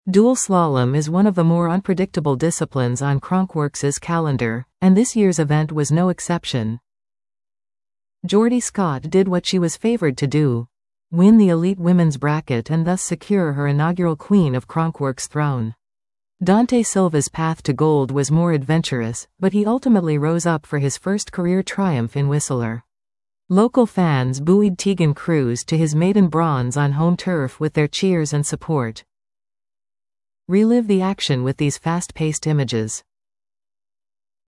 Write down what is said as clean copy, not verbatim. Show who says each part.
Speaker 1: Dual slalom is one of the more unpredictable disciplines on Crankworx's calendar, and this year's event was no exception. Geordie Scott did what she was favored to do: win the elite women's bracket and thus secure her inaugural Queen of Crankworx throne. Dante Silva's path to gold was more adventurous, but he ultimately rose up for his first career triumph in Whistler. Local fans buoyed Tegan Cruz to his maiden bronze on home turf with their cheers and support. Relive the action with these fast-paced images.